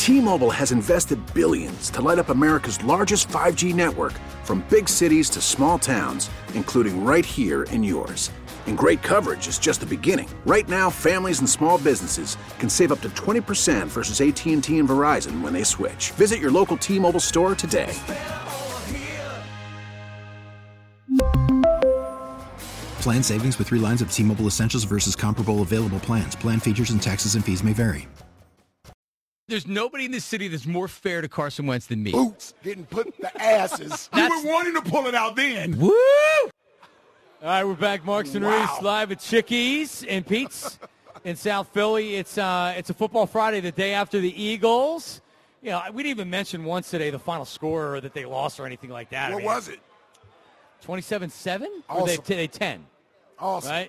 T-Mobile has invested billions to light up America's largest 5G network, from big cities to small towns, including right here in yours. And great coverage is just the beginning. Right now, families and small businesses can save up to 20% versus AT&T and Verizon when they switch. Visit your local T-Mobile store today. Plan savings with 3 lines of T-Mobile Essentials versus comparable available plans. Plan features and taxes and fees may vary. There's nobody in this city that's more fair to Carson Wentz than me. Boots getting put the asses. You were wanting to pull it out then. Woo! All right, we're back. Marks and Reese live at Chickies and Pete's in South Philly. It's a Football Friday, the day after the Eagles. You know, we didn't even mention once today the final score or that they lost or anything like that. What was it? 27-7? Awesome. Or they 10? Awesome. Right?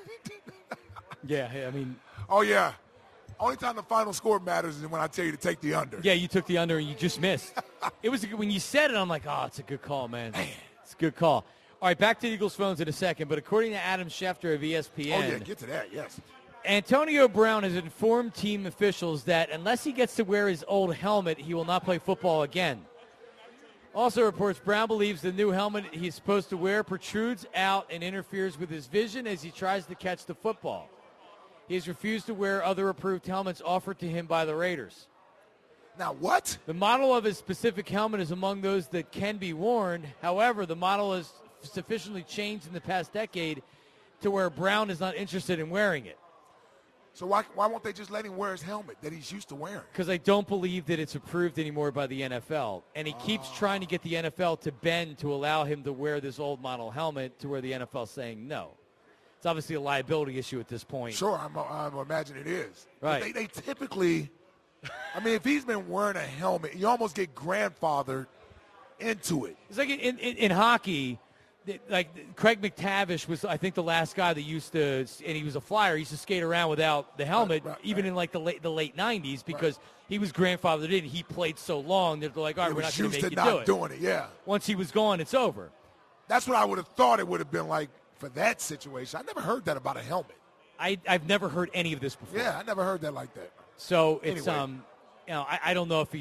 Yeah, I mean. Oh, yeah. Only time the final score matters is when I tell you to take the under. Yeah, you took the under and you just missed. It was when you said it, I'm like, oh, it's a good call, man. It's a good call. All right, back to the Eagles phones in a second, but according to Adam Schefter of ESPN. Oh, yeah, get to that, yes. Antonio Brown has informed team officials that unless he gets to wear his old helmet, he will not play football again. Also reports Brown believes the new helmet he's supposed to wear protrudes out and interferes with his vision as he tries to catch the football. He has refused to wear other approved helmets offered to him by the Raiders. Now what? The model of his specific helmet is among those that can be worn. However, the model has sufficiently changed in the past decade to where Brown is not interested in wearing it. So why won't they just let him wear his helmet that he's used to wearing? Because I don't believe that it's approved anymore by the NFL. And he keeps trying to get the NFL to bend to allow him to wear this old model helmet to where the NFL is saying no. It's obviously a liability issue at this point. Sure, I imagine it is. Right. They typically, I mean, if he's been wearing a helmet, you almost get grandfathered into it. It's like in hockey, like Craig McTavish was, I think, the last guy that used to, and he was a flyer, he used to skate around without the helmet, even in like the late 90s, because he was grandfathered in. He played so long, they're like, all right, we're not going to make you do it. Doing it, yeah. Once he was gone, it's over. That's what I would have thought it would have been like for that situation. I never heard that about a helmet. I've never heard any of this before. Yeah, I never heard that like that. So it's anyway. You know, I don't know if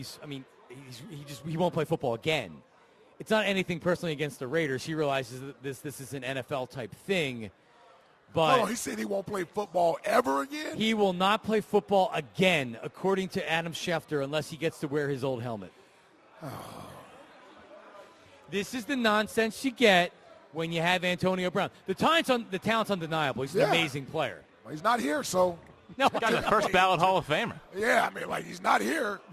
he won't play football again. It's not anything personally against the Raiders. He realizes that this is an NFL type thing. But he said he won't play football ever again? He will not play football again, according to Adam Schefter, unless he gets to wear his old helmet. Oh. This is the nonsense you get when you have Antonio Brown. The talent's undeniable. He's an amazing player. Well, he's not here, so. No, he's the first ballot Hall of Famer. Yeah, I mean, like, he's not here.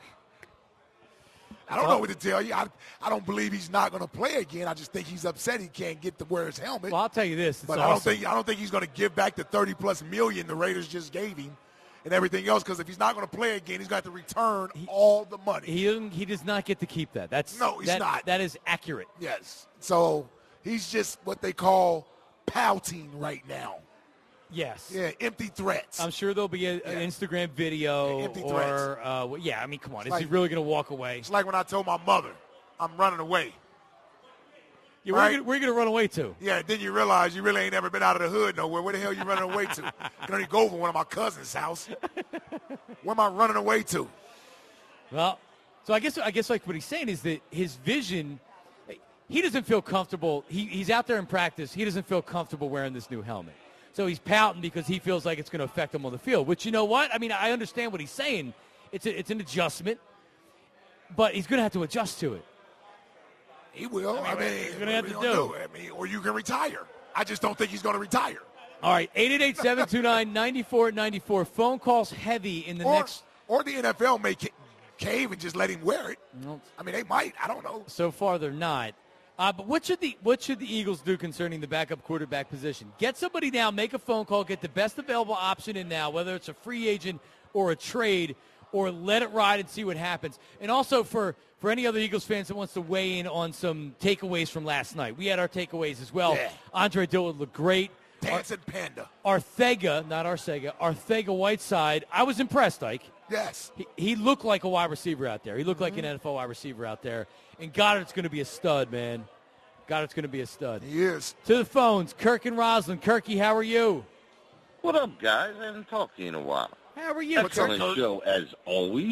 I don't know what to tell you. I don't believe he's not going to play again. I just think he's upset he can't get to wear his helmet. Well, I'll tell you this. But awesome. I don't think he's going to give back the $30+ million the Raiders just gave him and everything else, because if he's not going to play again, he's got to return all the money. He does not get to keep that. He's not. That is accurate. Yes. So he's just what they call pouting right now. Yes. Yeah, empty threats. I'm sure there'll be an Instagram video. Empty threats. I mean, come on. Is he really going to walk away? It's like when I told my mother, I'm running away. Yeah, where are you going to run away to? Yeah, then you realize you really ain't never been out of the hood nowhere. Where the hell are you running away to? You can only go over one of my cousin's house. Where am I running away to? Well, so I guess like what he's saying is that his vision, he doesn't feel comfortable. He's out there in practice. He doesn't feel comfortable wearing this new helmet. So he's pouting because he feels like it's going to affect him on the field, which, you know what? I mean, I understand what he's saying. It's an adjustment, but he's going to have to adjust to it. He will. I mean he's going to have to do. I mean, or you can retire. I just don't think he's going to retire. All right, 888-729-9494. Phone calls heavy in the next. Or the NFL may cave and just let him wear it. Nope. I mean, they might. I don't know. So far, they're not. But what should the Eagles do concerning the backup quarterback position? Get somebody now, make a phone call, get the best available option in now, whether it's a free agent or a trade, or let it ride and see what happens. And also for any other Eagles fans that wants to weigh in on some takeaways from last night. We had our takeaways as well. Yeah. Andre Dillard looked great. Dancing Panda. Arcega, not Arcega, Arcega-Whiteside. I was impressed, Ike. Yes. He looked like a wide receiver out there. He looked like an NFL wide receiver out there. And Goddard's going to be a stud, man. Goddard's going to be a stud. He is. To the phones, Kirk and Roslyn. Kirky, how are you? What up, guys? I haven't talked to you in a while. How are you? Excellent show, as always.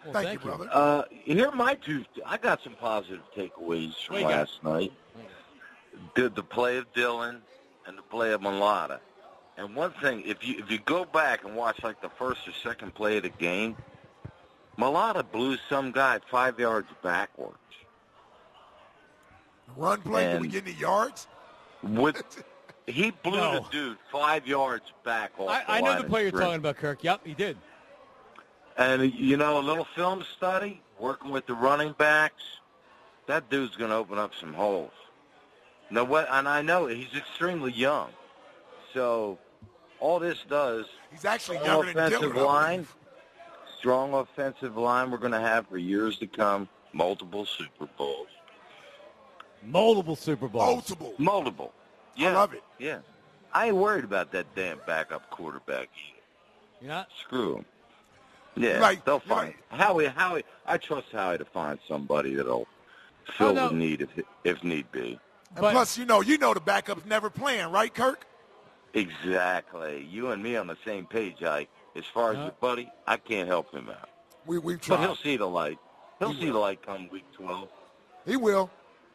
Well, Thank you, brother. Here are my two. I got some positive takeaways from last night. The play of Dillon and the play of Mulata. And one thing, if you go back and watch like the first or second play of the game, Mulata blew some guy 5 yards backwards. Run play, did we get any yards? He blew the dude 5 yards back off I know the play you're talking about, Kirk. Yep, he did. And, a little film study, working with the running backs, that dude's going to open up some holes. And I know he's extremely young. So all this does, he's actually younger than Dillon. Strong offensive line we're going to have for years to come, multiple Super Bowls. Multiple. Yeah. I love it. Yeah. I ain't worried about that damn backup quarterback either. You're not? Screw him. Yeah, they'll find Howie. I trust Howie to find somebody that'll fill the need if need be. And plus, you know the backup's never playing, right, Kirk? Exactly. You and me on the same page, Ike. As far as your buddy, I can't help him out. We've tried. But he'll see the light. He'll see the light come week 12. He will.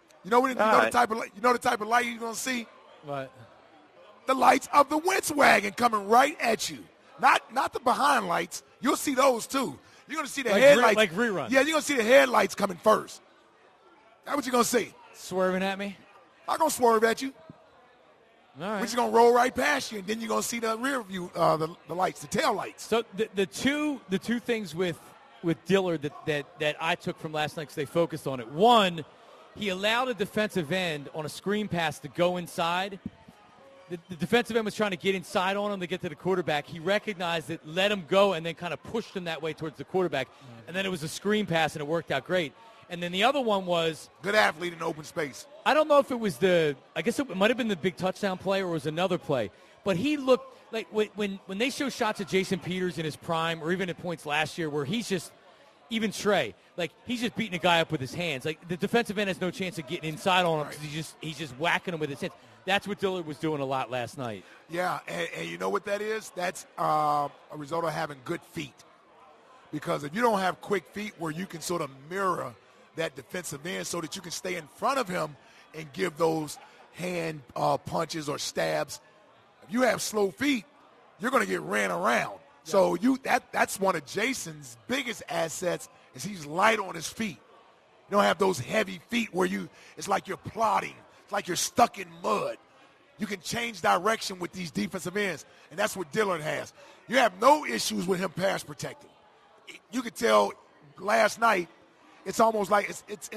The type of light he's gonna see? What? The lights of the Wentz wagon coming right at you. Not the behind lights. You'll see those too. You're gonna see the headlights. Like rerun. Yeah, you're gonna see the headlights coming first. That's what you're gonna see. Swerving at me? I'm gonna swerve at you. All right. We're just gonna roll right past you, and then you're gonna see the rear view, the lights, the tail lights. So the two things with Dillard that I took from last night because they focused on it. One, he allowed a defensive end on a screen pass to go inside. The defensive end was trying to get inside on him to get to the quarterback. He recognized it, let him go, and then kind of pushed him that way towards the quarterback. And then it was a screen pass, and it worked out great. And then the other one was good athlete in open space. I don't know if it was I guess it might have been the big touchdown play or it was another play. But he looked like when they show shots of Jason Peters in his prime or even at points last year where he's just, even Trey, like he's just beating a guy up with his hands. Like the defensive end has no chance of getting inside on him because he's just whacking him with his hands. That's what Dillard was doing a lot last night. Yeah, and you know what that is? That's a result of having good feet. Because if you don't have quick feet where you can sort of mirror that defensive end so that you can stay in front of him and give those hand punches or stabs, if you have slow feet, you're going to get ran around. Yeah. So that's one of Jason's biggest assets is he's light on his feet. You don't have those heavy feet where it's like you're plodding. It's like you're stuck in mud. You can change direction with these defensive ends, and that's what Dillard has. You have no issues with him pass protecting. You could tell last night it's almost like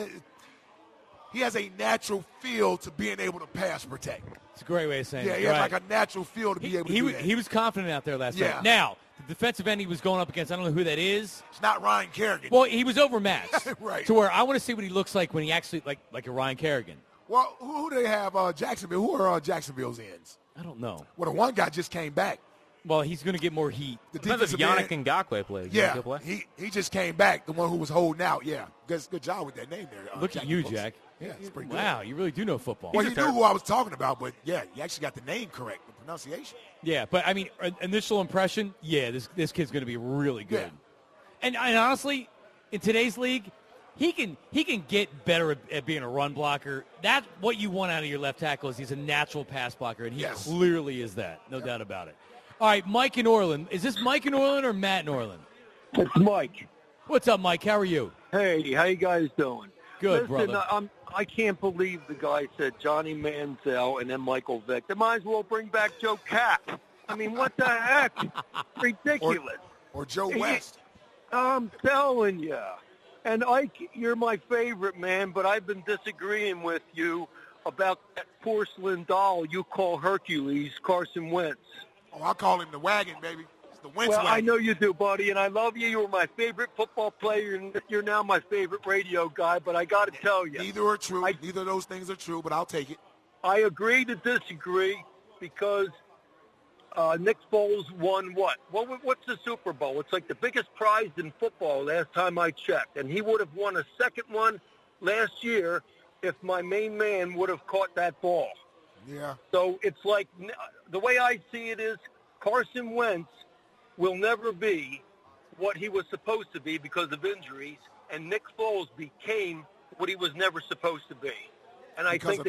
he has a natural feel to being able to pass protect. It's a great way of saying it. Yeah, he has like a natural feel to be able to do that. He was confident out there last night. Now, the defensive end he was going up against, I don't know who that is. It's not Ryan Kerrigan. Well, he was overmatched. Right. To where I want to see what he looks like when he actually, like a Ryan Kerrigan. Well, who do they have? Jacksonville. Who are Jacksonville's ends? I don't know. Well, the one guy just came back. Well, he's going to get more heat. The defensive Yannick Ngakoue played. Yeah, he just came back, the one who was holding out. Yeah, good job with that name there. Look at you, folks. Jack. Yeah, it's pretty good. Wow, you really do know football. Well, you knew who I was talking about, but, yeah, you actually got the name correct, the pronunciation. Yeah, but, I mean, initial impression, this kid's going to be really good. Yeah. And honestly, in today's league, he can get better at being a run blocker. That's what you want out of your left tackle is he's a natural pass blocker, and he clearly is that, no doubt about it. All right, Mike in Orland. Is this Mike in Orland or Matt in Orland? It's Mike. What's up, Mike? How are you? Hey, how you guys doing? Good, Listen, brother. I can't believe the guy said Johnny Manziel and then Michael Vick. They might as well bring back Joe Kapp. I mean, what the heck? Ridiculous. Or Joe West. I'm telling you. And Ike, you're my favorite, man, but I've been disagreeing with you about that porcelain doll you call Hercules, Carson Wentz. Oh, I call him the wagon, baby. It's the Wentz wagon. I know you do, buddy, and I love you. You were my favorite football player, and you're now my favorite radio guy, but I got to tell you. Neither are true. Neither of those things are true, but I'll take it. I agree to disagree because Nick Foles won what? What's the Super Bowl? It's like the biggest prize in football last time I checked, and he would have won a second one last year if my main man would have caught that ball. Yeah. So it's like the way I see it is Carson Wentz will never be what he was supposed to be because of injuries, and Nick Foles became what he was never supposed to be. And I think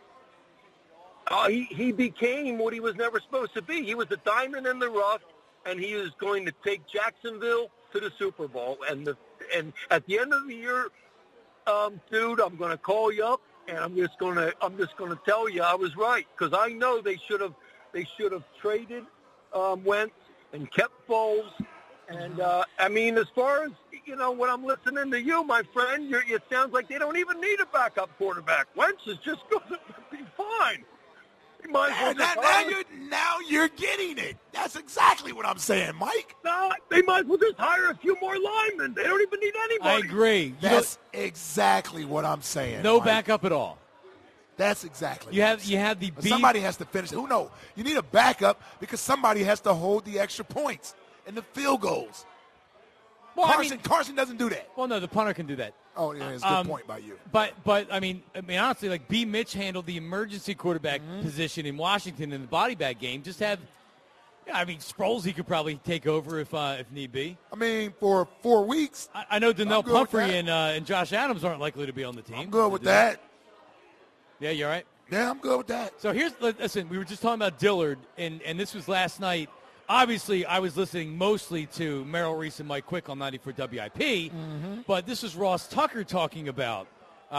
he became what he was never supposed to be. He was a diamond in the rough, and he is going to take Jacksonville to the Super Bowl. And at the end of the year, dude, I'm going to call you up, and I'm just going to tell you I was right, because I know they should have traded Wentz and kept Foles. And I mean, as far as when I'm listening to you, my friend, it sounds like they don't even need a backup quarterback. Wentz is just going to be fine. He might as well now you're getting it. That's exactly what I'm saying, Mike. No, they might as well just hire a few more linemen. They don't even need anybody. I agree. That's exactly what I'm saying. No Mike. backup at all. That's exactly. You have the somebody has to finish. Who knows? You need a backup because somebody has to hold the extra points and the field goals. Well, Carson doesn't do that. Well, no, the punter can do that. Oh, yeah, it's a good point by you. But I mean, honestly, like B. Mitch handled the emergency quarterback position in Washington in the body bag game. Just have, Sproles he could probably take over if need be. I mean, for 4 weeks. I know Donnell Pumphrey and Josh Adams aren't likely to be on the team. I'm good with that. Yeah, you all right? Yeah, I'm good with that. So listen, we were just talking about Dillard, and this was last night. Obviously, I was listening mostly to Merrill Reese and Mike Quick on 94 WIP, but this is Ross Tucker talking about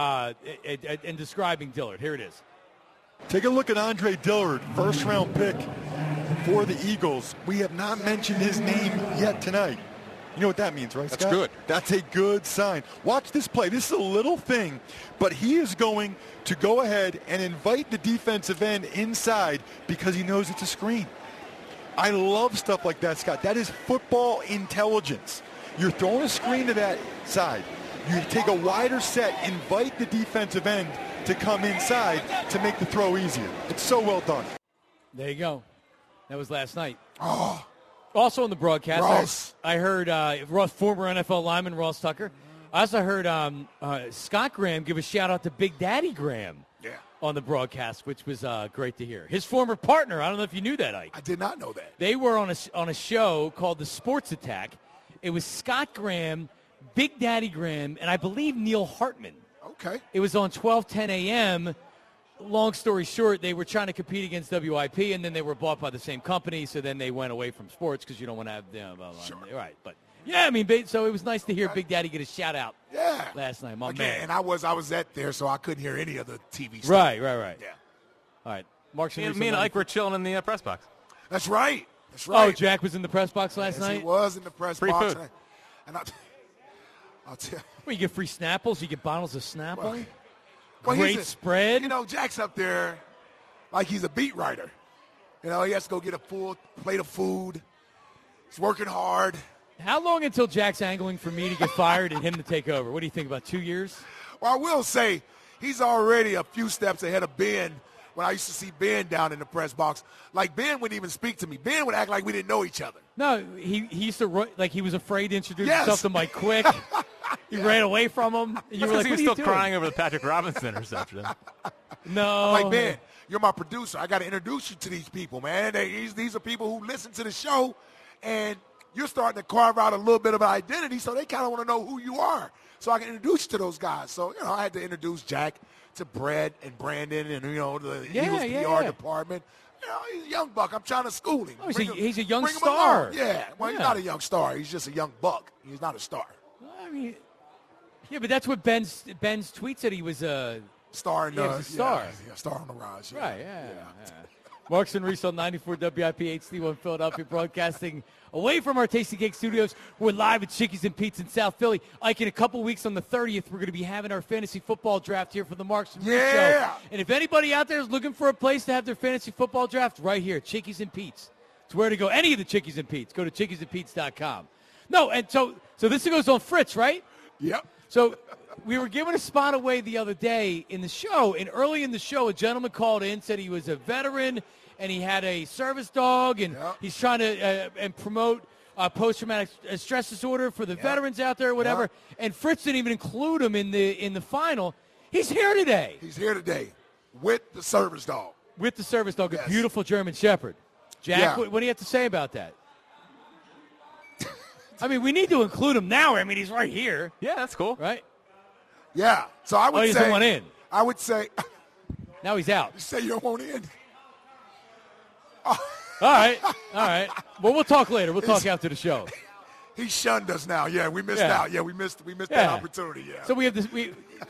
and describing Dillard. Here it is. Take a look at Andre Dillard, first-round pick for the Eagles. We have not mentioned his name yet tonight. You know what that means, right, Scott? That's good. That's a good sign. Watch this play. This is a little thing, but he is going to go ahead and invite the defensive end inside because he knows it's a screen. I love stuff like that, Scott. That is football intelligence. You're throwing a screen to that side. You take a wider set, invite the defensive end to come inside to make the throw easier. It's so well done. There you go. That was last night. Oh. Also on the broadcast, Ross. I heard former NFL lineman Ross Tucker. I also heard Scott Graham give a shout-out to Big Daddy Graham. Yeah. On the broadcast, which was great to hear. His former partner, I don't know if you knew that, Ike. I did not know that. They were on a show called The Sports Attack. It was Scott Graham, Big Daddy Graham, and I believe Neil Hartman. Okay. It was on 12:10 a.m. Long story short, they were trying to compete against WIP, and then they were bought by the same company, so then they went away from sports because you don't want to have them. Sure. Right, but yeah, I mean, so it was nice to hear Big Daddy get a shout-out last night. My man. And I was at there, so I couldn't hear any of the TV stuff. Right. Yeah. All right. Mark, me and Ike were chilling in the press box. That's right. Oh, Jack was in the press box last night? He was in the press free box. Food. And I'll tell you. Well, you get free Snapples. You get bottles of Snapple. Well, Great spread. Jack's up there like he's a beat writer. He has to go get a full plate of food. He's working hard. How long until Jack's angling for me to get fired and him to take over? What do you think, about 2 years? Well, I will say he's already a few steps ahead of Ben when I used to see Ben down in the press box. Like, Ben wouldn't even speak to me. Ben would act like we didn't know each other. No, he used to, he was afraid to introduce himself to Mike Quick. He ran away from him. You were like, he was still crying over the Patrick Robinson interception. No. I'm like, Ben, you're my producer. I got to introduce you to these people, man. These are people who listen to the show, and you're starting to carve out a little bit of an identity, so they kind of want to know who you are. So I can introduce you to those guys. So, I had to introduce Jack to Brett and Brandon and, the Eagles PR department. He's a young buck. I'm trying to school him. Oh, he's a young star. Yeah. Well, he's not a young star. He's just a young buck. He's not a star. I mean, yeah, but that's what Ben's tweet said. He was a star. He was a star. Yeah, star on the rise. Yeah. Right, yeah. Marks and Reese on 94 WIP HD1 Philadelphia, broadcasting away from our Tasty Cake studios. We're live at Chickies and Pete's in South Philly. Ike, in a couple weeks on the 30th, we're going to be having our fantasy football draft here for the Marks and Reese show. And if anybody out there is looking for a place to have their fantasy football draft, right here, Chickies and Pete's. It's where to go. Any of the Chickies and Pete's. Go to chickiesandpete's.com. No, and so this goes on Fritz, right? Yep. So we were giving a spot away the other day in the show, and early in the show, a gentleman called in, said he was a veteran, and he had a service dog, and he's trying to promote post-traumatic stress disorder for the veterans out there or whatever. And Fritz didn't even include him in the final. He's here today. He's here today with the service dog. With the service dog, a beautiful German Shepherd. Jack, what do you have to say about that? I mean, we need to include him now. I mean, he's right here. Yeah, that's cool. Right? Yeah. So I would he doesn't want in. I would say. Now he's out. You say you don't want in. All right. Well, we'll talk later. We'll talk after the show. He shunned us now. Yeah, we missed out. Yeah, we missed that opportunity. Yeah. So we have this.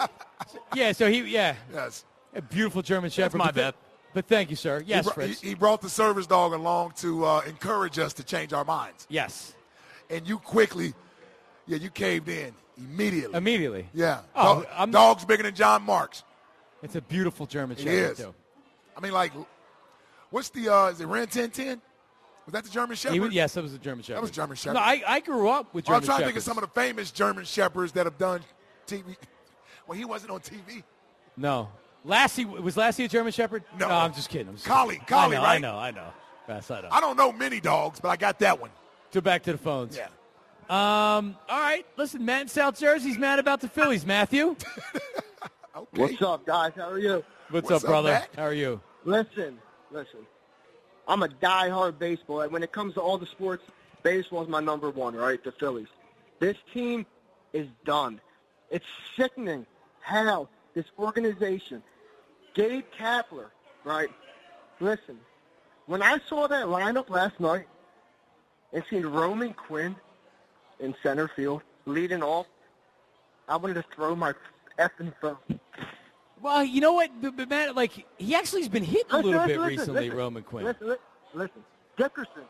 Yes. A beautiful German Shepherd. That's my bet. But thank you, sir. Yes, Fritz. He brought the service dog along to encourage us to change our minds. Yes. And you quickly, you caved in immediately. Immediately. Yeah. Oh, dog's bigger than John Marks. It's a beautiful German Shepherd, It is. too. I mean, like, what's the, is it Ren 1010? Was that the German Shepherd? Yes, that was the German Shepherd. That was German Shepherd. No, I grew up with German I'm trying Shepherds. to think of some of the famous German Shepherds that have done TV. Well, he wasn't on TV. No. Was Lassie a German Shepherd? No. I'm just kidding. Collie, I know, right? I know. Yes, I know. I don't know many dogs, but I got that one. So back to the phones. Yeah. All right. Listen, Matt in South Jersey's mad about the Phillies. Matthew? Okay. What's up, guys? How are you? What's up, brother? Matt? How are you? Listen. I'm a diehard baseball. When it comes to all the sports, baseball is my number one, right? The Phillies. This team is done. It's sickening how this organization, Gabe Kapler, right? Listen, when I saw that lineup last night and seen Roman Quinn in center field leading off, I wanted to throw my effing phone. Well, you know what, but Matt, like, he actually has been hitting a little bit recently, Roman Quinn. Listen. Dickerson.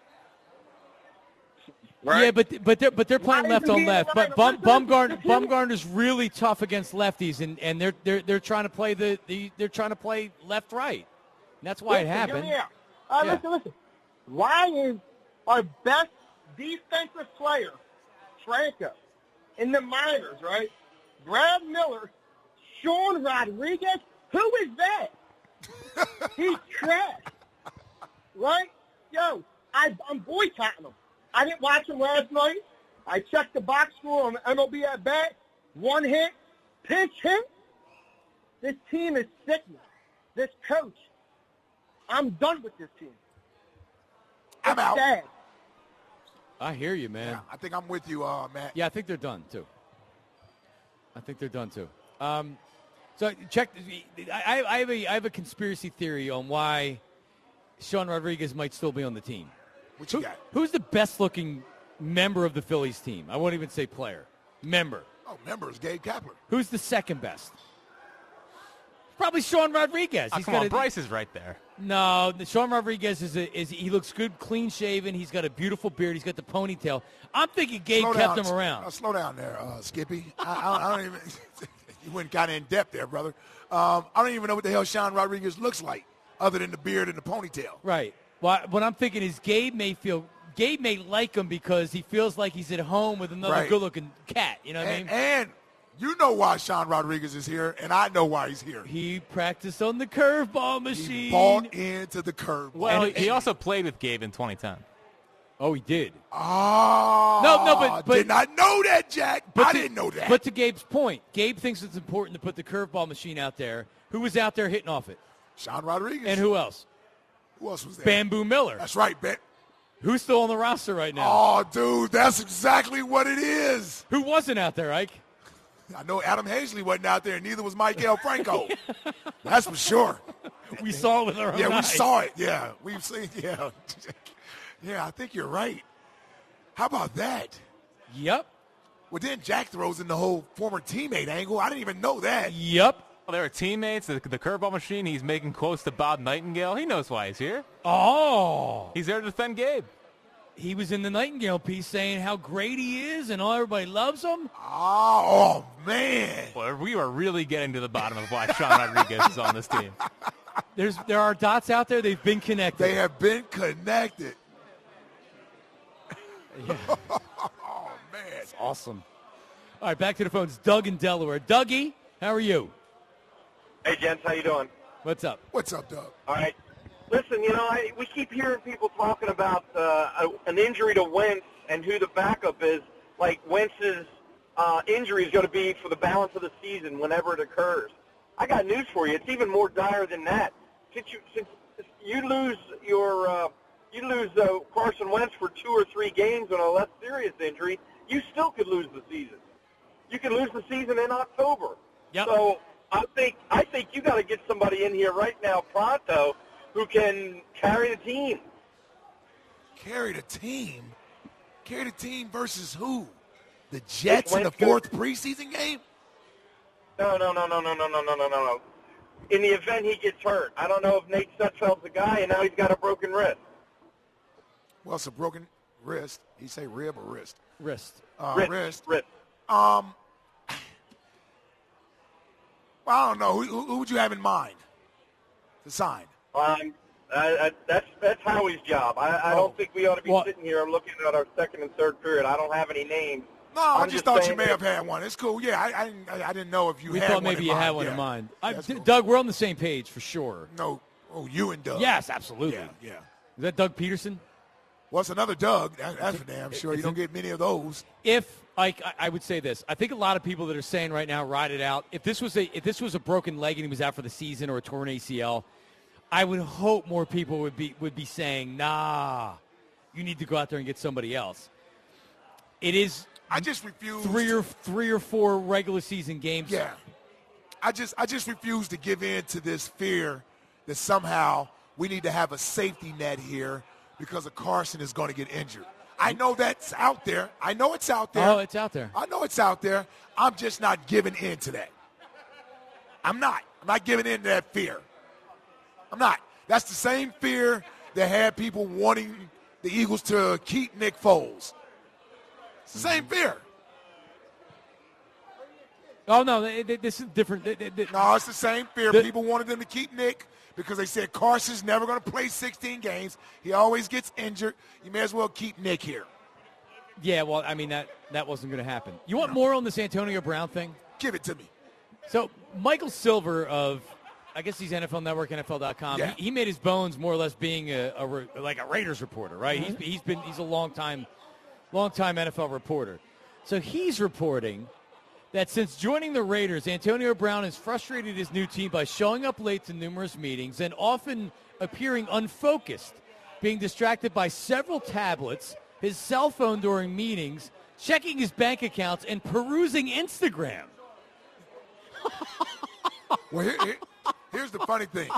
Right? Yeah, but they're playing left on left. But Bumgarner's really tough against lefties, and they're trying to play they're trying to play left right. And that's why it happened. Listen. Why is our best defensive player, Franco, in the minors, right? Brad Miller, Sean Rodriguez, who is that? He's trash. Right? Yo, I'm boycotting him. I didn't watch him last night. I checked the box score on MLB at bat. 1 hit, pinch hit. This team is sickening. This coach. I'm done with this team. I'm out. Sad. I hear you, man. Yeah, I think I'm with you, Matt. Yeah, I think they're done, too. So check. I have a conspiracy theory on why Sean Rodriguez might still be on the team. What you got? Who's the best-looking member of the Phillies team? I won't even say player. Member. Oh, member is Gabe Kapler. Who's the second best? Probably Sean Rodriguez. Oh, come on, Bryce is right there. No, Sean Rodriguez he looks good, clean-shaven. He's got a beautiful beard. He's got the ponytail. I'm thinking Gabe kept him around. Slow down there, Skippy. I don't even – you went kind of in-depth there, brother. I don't even know what the hell Sean Rodriguez looks like other than the beard and the ponytail. Right. Well, what I'm thinking is Gabe may like him because he feels like he's at home with another good-looking cat. You know what I mean? And you know why Sean Rodriguez is here, and I know why he's here. He practiced on the curveball machine. He bought into the curveball. Well, he also played with Gabe in 2010. Oh, he did. Oh. No, but did not know that, Jack. I didn't know that. But to Gabe's point, Gabe thinks it's important to put the curveball machine out there. Who was out there hitting off it? Sean Rodriguez. And who else? Who else was there? Bamboo Miller. That's right, Who's still on the roster right now? Oh, dude, that's exactly what it is. Who wasn't out there, Ike? I know Adam Hazley wasn't out there, and neither was Maikel Franco. That's for sure. We saw it with our own eyes. We saw it. Yeah, we've seen. Yeah, yeah. I think you're right. How about that? Yep. Well, then Jack throws in the whole former teammate angle. I didn't even know that. Yep. Well, they were teammates. The curveball machine. He's making quotes to Bob Nightingale. He knows why he's here. Oh. He's there to defend Gabe. He was in the Nightingale piece saying how great he is and everybody loves him. Oh, man. Well, we are really getting to the bottom of why Sean Rodriguez is on this team. There are dots out there. They've been connected. They have been connected. Yeah. Oh, man. That's awesome. All right, back to the phones. Doug in Delaware. Dougie, how are you? Hey, gents, how you doing? What's up? What's up, Doug? All right. Listen, we keep hearing people talking about an injury to Wentz and who the backup is. Like Wentz's injury is going to be for the balance of the season whenever it occurs. I got news for you. It's even more dire than that. Since you lose your You lose Carson Wentz for 2 or 3 games on a less serious injury, you still could lose the season. You can lose the season in October. Yep. So I think you got to get somebody in here right now, pronto, who can carry the team. Carry the team? Carry the team versus who? The Jets in the 4th preseason game? No. In the event he gets hurt. I don't know if Nate Sudfeld's the guy, and now he's got a broken wrist. Well, it's a broken wrist. He say rib or wrist? Wrist. Wrist. Well, I don't know. Who would you have in mind to sign? That's Howie's job. I don't think we ought to be sitting here looking at our second and third period. I don't have any names. No, I just thought you may have had one. It's cool. Yeah, I didn't know if you had one. We thought maybe you had one in mind. Cool. Doug, we're on the same page for sure. No. Oh, you and Doug. Yes, absolutely. Yeah. Is that Doug Peterson? Well, it's another Doug. That's for damn sure. You don't get many of those. I would say this. I think a lot of people that are saying right now, ride it out. If this was a broken leg and he was out for the season or a torn ACL, I would hope more people would be saying, nah, you need to go out there and get somebody else. It is. I just refuse. Three or four regular season games. Yeah. I just refuse to give in to this fear that somehow we need to have a safety net here because Carson is going to get injured. I know that's out there. I know it's out there. Oh, it's out there. I know it's out there. I'm just not giving in to that. I'm not giving in to that fear. I'm not. That's the same fear that had people wanting the Eagles to keep Nick Foles. It's the same fear. Oh, no, this is different. No, it's the same fear. People wanted them to keep Nick because they said Carson's never going to play 16 games. He always gets injured. You may as well keep Nick here. Yeah, well, I mean, that wasn't going to happen. You want more on this Antonio Brown thing? Give it to me. So Michael Silver of, I guess he's NFL Network, NFL.com. Yeah. He made his bones more or less being a Raiders reporter, right? Mm-hmm. He's a long time NFL reporter. So he's reporting that since joining the Raiders, Antonio Brown has frustrated his new team by showing up late to numerous meetings and often appearing unfocused, being distracted by several tablets, his cell phone during meetings, checking his bank accounts, and perusing Instagram. Well, here's the funny thing.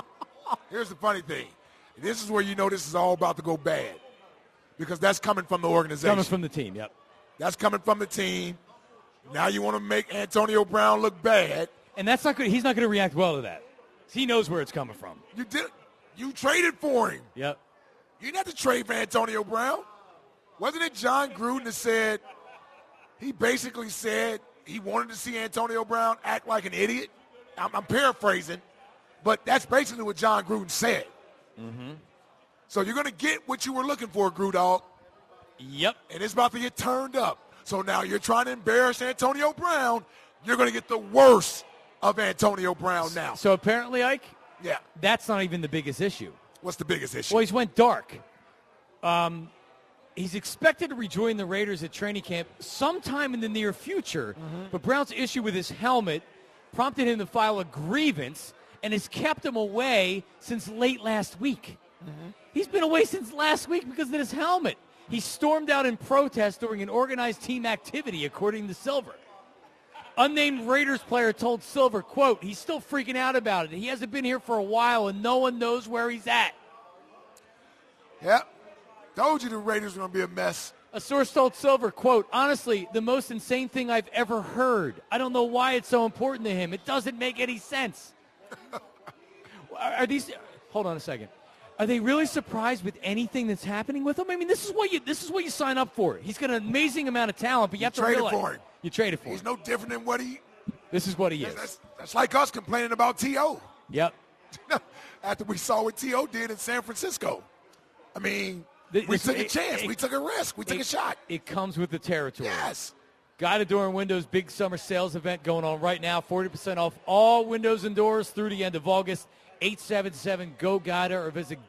This is where you know this is all about to go bad because that's coming from the organization. Coming from the team, yep. That's coming from the team. Now you want to make Antonio Brown look bad. And that's not good. He's not going to react well to that. He knows where it's coming from. You did. You traded for him. Yep. You didn't have to trade for Antonio Brown. Wasn't it John Gruden that said, he basically said he wanted to see Antonio Brown act like an idiot? I'm paraphrasing, but that's basically what John Gruden said. Mm-hmm. So you're going to get what you were looking for, Grudog. Yep. And it's about to get turned up. So now you're trying to embarrass Antonio Brown. You're going to get the worst of Antonio Brown now. So apparently, Ike, yeah, that's not even the biggest issue. What's the biggest issue? Well, he's went dark. He's expected to rejoin the Raiders at training camp sometime in the near future, but Brown's issue with his helmet prompted him to file a grievance and has kept him away since late last week. He's been away since last week because of his helmet. He stormed out in protest during an organized team activity, according to Silver. Unnamed Raiders player told Silver, quote, he's still freaking out about it. He hasn't been here for a while, and no one knows where he's at. Yep. Told you the Raiders were going to be a mess. A source told Silver, quote, honestly, the most insane thing I've ever heard. I don't know why it's so important to him. It doesn't make any sense. Are these – hold on a second. Are they really surprised with anything that's happening with him? I mean, this is what you sign up for. He's got an amazing amount of talent, but you have to realize for him. You traded for him. He's no different than what he. This is what he is. That's like us complaining about T.O. Yep. After we saw what T.O. did in San Francisco. I mean, we took a chance. We took a risk. We took a shot. It comes with the territory. Yes. Guided Door and Windows big summer sales event going on right now. 40% off all windows and doors through the end of August. 877-GO-GUIDA or visit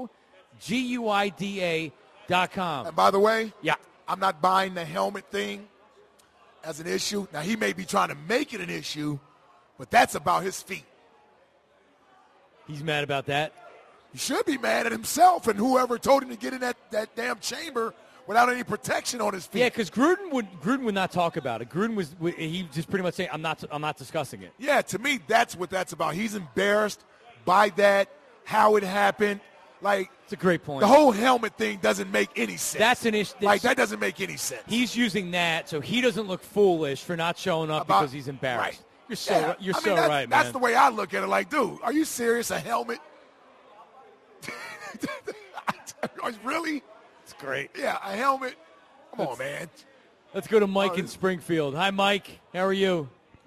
GUIDA.com. And by the way, yeah, I'm not buying the helmet thing as an issue. Now, he may be trying to make it an issue, but that's about his feet. He's mad about that? He should be mad at himself and whoever told him to get in that damn chamber without any protection on his feet. Yeah, because Gruden would not talk about it. He just pretty much saying, I'm not discussing it. Yeah, to me, that's what that's about. He's embarrassed by that, how it happened. Like, it's a great point. The whole helmet thing doesn't make any sense. That's an issue. Like, that doesn't make any sense. He's using that so he doesn't look foolish for not showing up because he's embarrassed. Right. You're so right, man. That's the way I look at it. Like, dude, are you serious? A helmet? Really? It's great. Yeah, a helmet. Come on, man. Let's go to Mike in Springfield. Hi, Mike. How are you?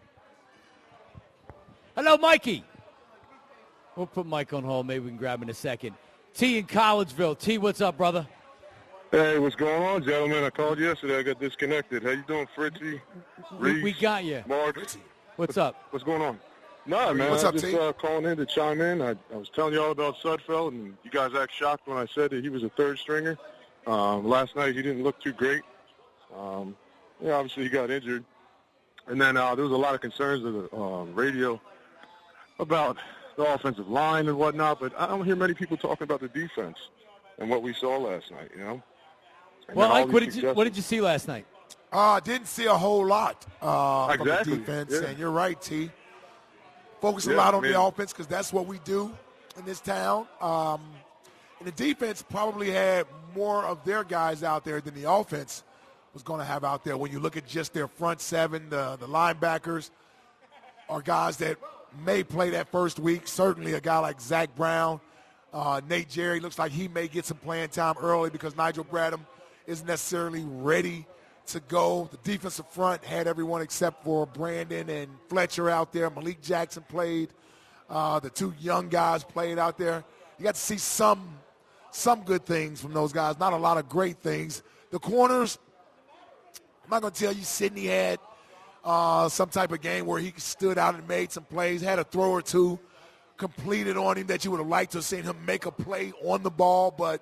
Hello, Mikey. We'll put Mike on hold. Maybe we can grab him in a second. T in Collegeville. T, what's up, brother? Hey, what's going on, gentlemen? I called yesterday. I got disconnected. How you doing, Fritzy? We got you. Mark? What's up? What's going on? Nah, man. What's up, I'm just calling in to chime in. I was telling you all about Sudfeld, and you guys act shocked when I said that he was a third stringer. Last night he didn't look too great. Obviously he got injured. And then there was a lot of concerns on the radio about the offensive line and whatnot, but I don't hear many people talking about the defense and what we saw last night, you know? Well, Mike, what did you see last night? Didn't see a whole lot from the defense, and you're right, T. Focus a lot on the offense because that's what we do in this town. And the defense probably had more of their guys out there than the offense was going to have out there. When you look at just their front seven, the linebackers are guys that may play that first week. Certainly a guy like Zach Brown. Nate Jerry looks like he may get some playing time early because Nigel Bradham isn't necessarily ready to go. The defensive front had everyone except for Brandon and Fletcher out there. Malik Jackson played. The two young guys played out there. You got to see some good things from those guys, not a lot of great things. The corners, I'm not going to tell you Sidney had some type of game where he stood out and made some plays, had a throw or two completed on him that you would have liked to have seen him make a play on the ball. But,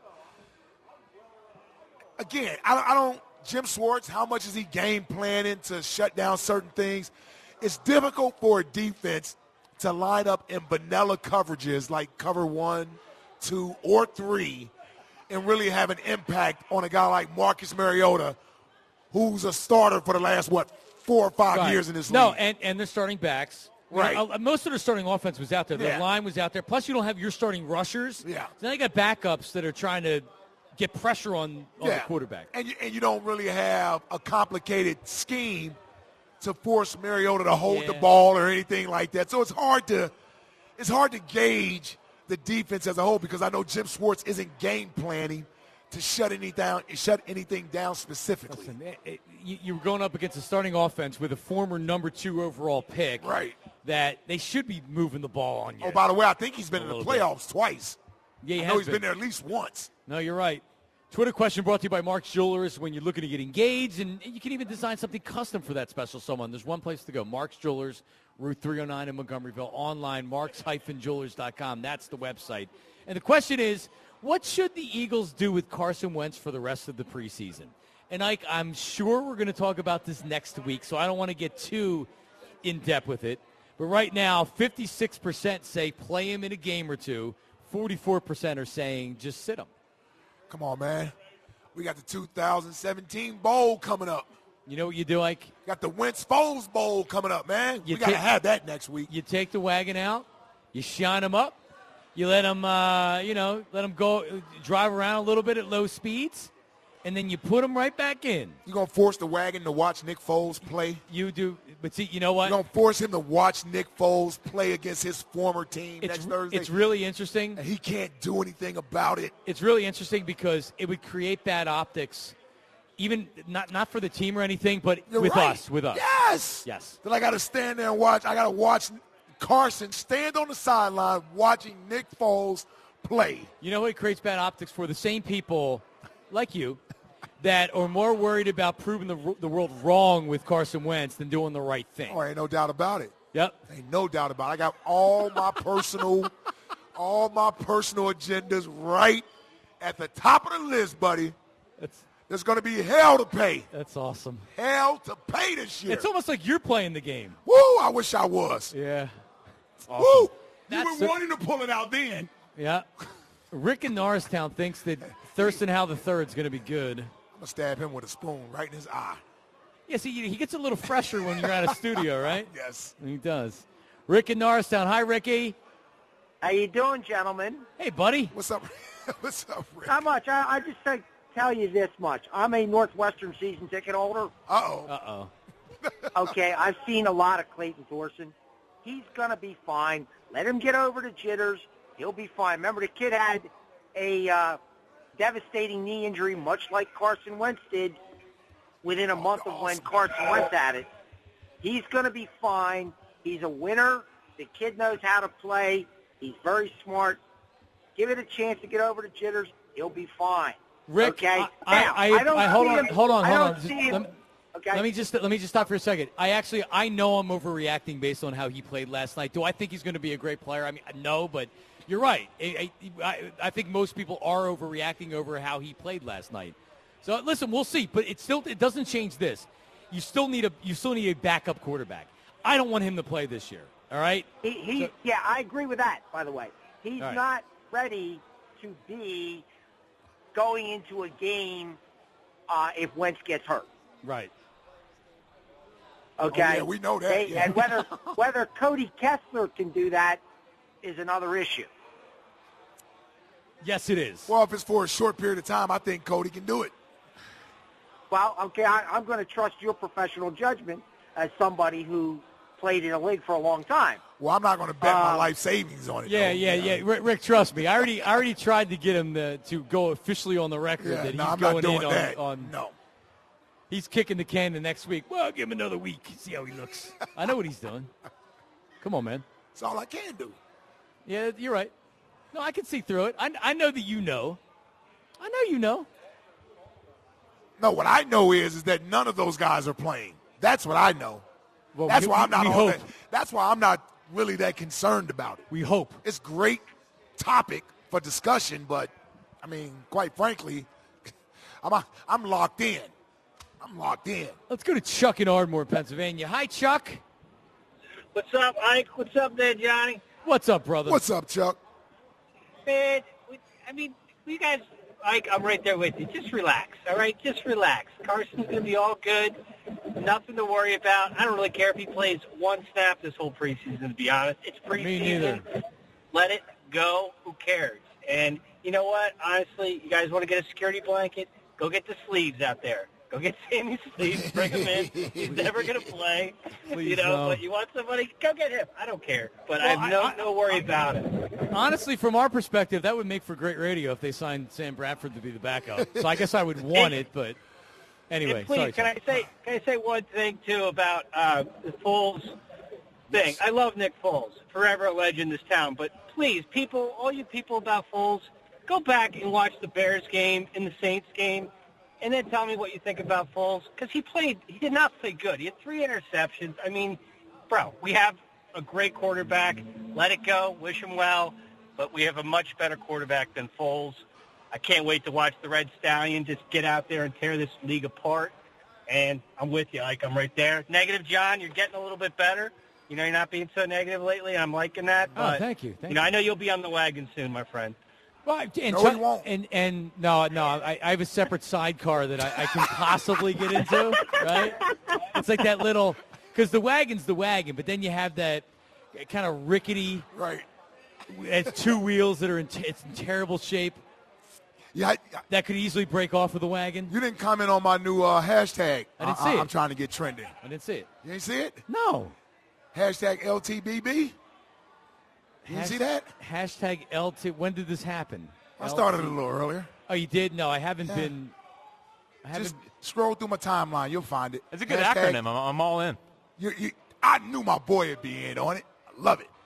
again, I don't – Jim Schwartz, how much is he game planning to shut down certain things? It's difficult for a defense to line up in vanilla coverages like cover 1, 2, or 3 and really have an impact on a guy like Marcus Mariota, who's a starter for the last, 4 or 5 years in this league. No, and they're starting backs. Right. You know, most of their starting offense was out there. Their line was out there. Plus, you don't have your starting rushers. Yeah. So now you got backups that are trying to get pressure on the quarterback. And you don't really have a complicated scheme to force Mariota to hold the ball or anything like that. So it's hard to gauge the defense as a whole because I know Jim Schwartz isn't game planning to shut anything down specifically. Listen, you're going up against a starting offense with a former number 2 overall pick. Right. That they should be moving the ball on you. Oh, by the way, I think he's been in the playoffs twice. Yeah, I know he's been there at least once. No, you're right. Twitter question brought to you by Mark's Jewelers. When you're looking to get engaged, and you can even design something custom for that special someone, there's one place to go, Mark's Jewelers, Route 309 in Montgomeryville. Online, marks-jewelers.com. That's the website. And the question is, what should the Eagles do with Carson Wentz for the rest of the preseason? And, Ike, I'm sure we're going to talk about this next week, so I don't want to get too in-depth with it. But right now, 56% say play him in a game or two. 44% are saying just sit him. Come on, man. We got the 2017 Bowl coming up. You know what you do, Ike? Got the Wentz-Foles Bowl coming up, man. We got to have that next week. You take the wagon out. You shine him up. You let him, let him go drive around a little bit at low speeds. And then you put him right back in. You're going to force the wagon to watch Nick Foles play? You do. But see, you know what? You're going to force him to watch Nick Foles play against his former team next Thursday? It's really interesting. And he can't do anything about it. It's really interesting because it would create bad optics, even not for the team or anything, but with us. Yes. Yes. Then I got to stand there and watch. I got to watch Carson stand on the sideline watching Nick Foles play. You know what it creates bad optics for? The same people like you that are more worried about proving the world wrong with Carson Wentz than doing the right thing. Oh, ain't no doubt about it. Yep. Ain't no doubt about it. I got all my personal agendas right at the top of the list, buddy. There's going to be hell to pay. That's awesome. Hell to pay this year. It's almost like you're playing the game. Woo, I wish I was. Yeah. Awesome. Woo, you were wanting to pull it out then. Yeah. Rick in Norristown thinks that Thurston Howell III is going to be good. I'm going to stab him with a spoon right in his eye. Yeah, see, he gets a little fresher when you're out of studio, right? Yes. He does. Rick in Norristown. Hi, Ricky. How you doing, gentlemen? Hey, buddy. What's up? What's up, Rick? Not much. I just tell you this much. I'm a Northwestern season ticket holder. Uh-oh. Okay, I've seen a lot of Clayton Thorson. He's going to be fine. Let him get over the jitters. He'll be fine. Remember, the kid had a devastating knee injury, much like Carson Wentz did within a month of when Carson Wentz had it. He's going to be fine. He's a winner. The kid knows how to play. He's very smart. Give it a chance to get over the jitters. He'll be fine. Rick, okay? hold on. Okay. Let me just stop for a second. I know I'm overreacting based on how he played last night. Do I think he's going to be a great player? I mean, no, but you're right. I think most people are overreacting over how he played last night. So listen, we'll see. But it doesn't change this. You still need a backup quarterback. I don't want him to play this year. All right. Yeah, I agree with that. By the way, he's not ready to be going into a game if Wentz gets hurt. Right. Okay. Oh, yeah, we know that. And whether Cody Kessler can do that is another issue. Yes, it is. Well, if it's for a short period of time, I think Cody can do it. Well, okay, I'm going to trust your professional judgment as somebody who played in a league for a long time. Well, I'm not going to bet my life savings on it. Yeah. Rick, trust me. I already tried to get him to go officially on the record that he's I'm going not doing in that. on. No. He's kicking the can the next week. Well, I'll give him another week. See how he looks. I know what he's doing. Come on, man. That's all I can do. Yeah, you're right. No, I can see through it. I know that you know. I know you know. No, what I know is that none of those guys are playing. That's what I know. Well, that's why I'm not. We hope. That's why I'm not really that concerned about it. We hope. It's a great topic for discussion, but I mean, quite frankly, I'm locked in. I'm locked in. Let's go to Chuck in Ardmore, Pennsylvania. Hi, Chuck. What's up, Ike? What's up there, Johnny? What's up, brother? What's up, Chuck? Man, you guys, Ike, I'm right there with you. Just relax, all right? Just relax. Carson's going to be all good. Nothing to worry about. I don't really care if he plays one snap this whole preseason, to be honest. It's preseason. Me neither. Let it go. Who cares? And you know what? Honestly, you guys want to get a security blanket? Go get the sleeves out there. Go get Sammy's sleeves. Bring him in. He's never going to play. Please, but you want somebody, go get him. I don't care. But I have no worry about it. Honestly, from our perspective, that would make for great radio if they signed Sam Bradford to be the backup. So I guess I would want it, but anyway. And please, sorry, can I say one thing too about the Foles thing? I love Nick Foles, forever a legend in this town. But please, people, all you people about Foles, go back and watch the Bears game and the Saints game. And then tell me what you think about Foles, because he did not play good. He had 3 interceptions. I mean, bro, we have a great quarterback. Let it go. Wish him well. But we have a much better quarterback than Foles. I can't wait to watch the Red Stallion just get out there and tear this league apart. And I'm with you, Ike. I'm right there. Negative, John, you're getting a little bit better. You know, you're not being so negative lately. I'm liking that. But, thank you. I know you'll be on the wagon soon, my friend. Well, No, he won't. I have a separate sidecar that I can possibly get into, right? It's like that little, because the wagon's the wagon, but then you have that kind of rickety, right? It's 2 wheels that are it's in terrible shape. Yeah, that could easily break off of the wagon. You didn't comment on my new hashtag. I didn't see it. I'm trying to get trending. I didn't see it. You didn't see it? No. Hashtag LTBB. You didn't see that? Hashtag LT. When did this happen? I started a little earlier. Oh, you did? No, I haven't been. Just scroll through my timeline. You'll find it. It's a good acronym. I'm all in. I knew my boy would be in on it. I love it.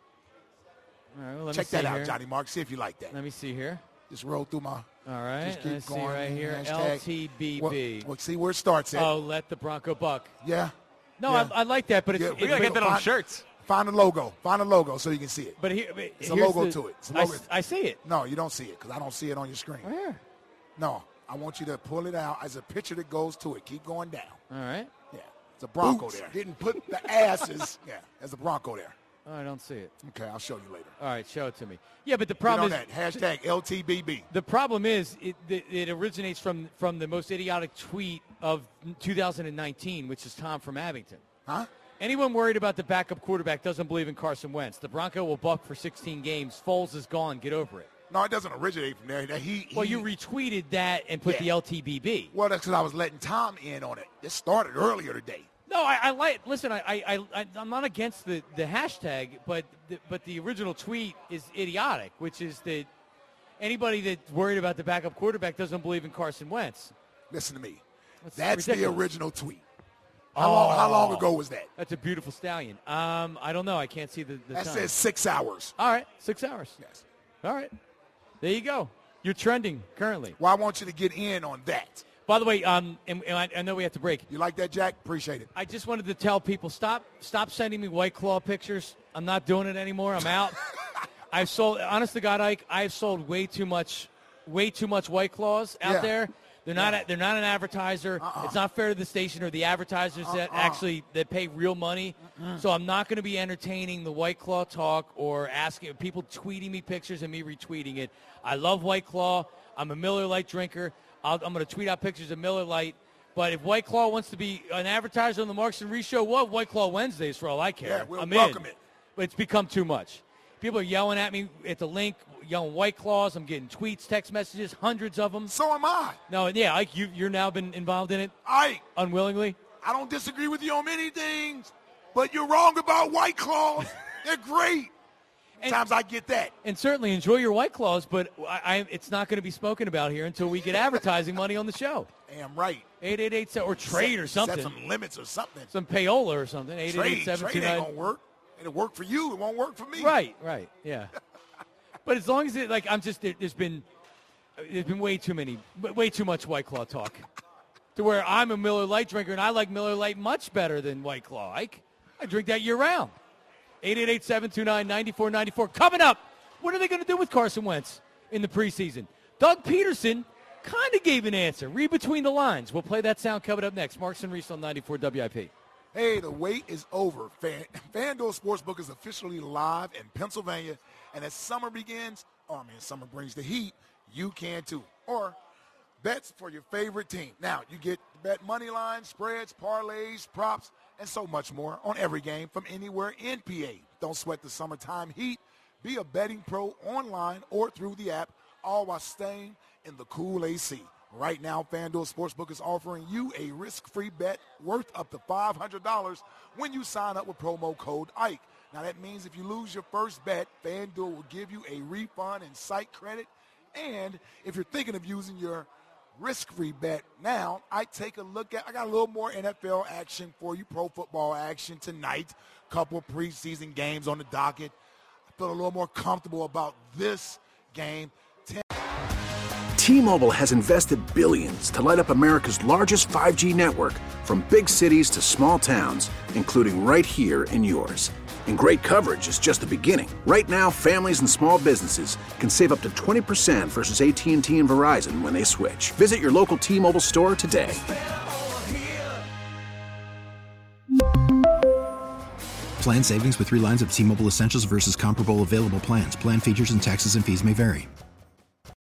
All right, well, Check that out, Johnny Mark. See if you like that. Let me see here. Just roll through my. All right. Just keep Let's going. see right here. Hashtag. LTBB. Well, see where it starts at. Oh, let the Bronco buck. Yeah. No, yeah. I like that, but it's. We gotta get that on shirts. Find a logo. Find a logo so you can see it. But it's a logo to it. It's a logo. I see it. No, you don't see it because I don't see it on your screen. Where? No, I want you to pull it out as a picture that goes to it. Keep going down. All right. Yeah, it's a Bronco there. Didn't put the asses. Yeah, there's a Bronco there. Oh, I don't see it. Okay, I'll show you later. All right, show it to me. Yeah, but the problem Get on is that. Hashtag LTBB. The problem is it originates from the most idiotic tweet of 2019, which is Tom from Abington. Huh? Anyone worried about the backup quarterback doesn't believe in Carson Wentz. The Bronco will buck for 16 games. Foles is gone. Get over it. No, it doesn't originate from there. You retweeted that and put the LTBB. Well, that's because I was letting Tom in on it. It started earlier today. No, I like. Listen, I'm not against the hashtag, but the original tweet is idiotic, which is that anybody that's worried about the backup quarterback doesn't believe in Carson Wentz. Listen to me. That's the original tweet. How long ago was that? That's a beautiful stallion. I don't know. I can't see the That time. says 6 hours. All right, 6 hours. Yes. All right. There you go. You're trending currently. Well, I want you to get in on that. By the way, and I know we have to break. You like that, Jack? Appreciate it. I just wanted to tell people, stop sending me White Claw pictures. I'm not doing it anymore. I'm out. I've sold, honest to God, Ike, I've sold way too much White Claws out there. They're not an advertiser. It's not fair to the station or the advertisers that pay real money. So I'm not going to be entertaining the White Claw talk or asking people tweeting me pictures and me retweeting it. I love White Claw. I'm a Miller Lite drinker. I'm going to tweet out pictures of Miller Lite. But if White Claw wants to be an advertiser on the Marks and Reese show, what White Claw Wednesdays for all I care. Yeah, we'll I'm welcome in. it. But it's become too much. People are yelling at me at the link, yelling White Claws. I'm getting tweets, text messages, hundreds of them. So am I. No, yeah, Ike, you're now been involved in it? Ike. Unwillingly? I don't disagree with you on many things, but you're wrong about White Claws. They're great. Sometimes I get that. And certainly enjoy your White Claws, but it's not going to be spoken about here until we get advertising money on the show. Damn right. 888 or trade or something. Set some limits or something. Some payola or something. Trade ain't going to work. It'll work for you. It won't work for me. Right, yeah. But as long as there's been way too much White Claw talk to where I'm a Miller Lite drinker and I like Miller Lite much better than White Claw. Ike, I drink that year round. 888-729-9494. Coming up, what are they going to do with Carson Wentz in the preseason? Doug Peterson kind of gave an answer. Read between the lines. We'll play that sound coming up next. Marks and Reese on 94 WIP. Hey, the wait is over. FanDuel Sportsbook is officially live in Pennsylvania, and as summer begins, summer brings the heat, you can too. Or bets for your favorite team. Now, you get bet money lines, spreads, parlays, props, and so much more on every game from anywhere in PA. Don't sweat the summertime heat. Be a betting pro online or through the app, all while staying in the cool AC. Right now, FanDuel Sportsbook is offering you a risk-free bet worth up to $500 when you sign up with promo code IKE. Now, that means if you lose your first bet, FanDuel will give you a refund and site credit. And if you're thinking of using your risk-free bet now, I got a little more NFL action for you, pro football action tonight. Couple preseason games on the docket. I feel a little more comfortable about this game. T-Mobile has invested billions to light up America's largest 5G network, from big cities to small towns, including right here in yours. And great coverage is just the beginning. Right now, families and small businesses can save up to 20% versus AT&T and Verizon when they switch. Visit your local T-Mobile store today. Plan savings with 3 lines of T-Mobile Essentials versus comparable available plans. Plan features and taxes and fees may vary.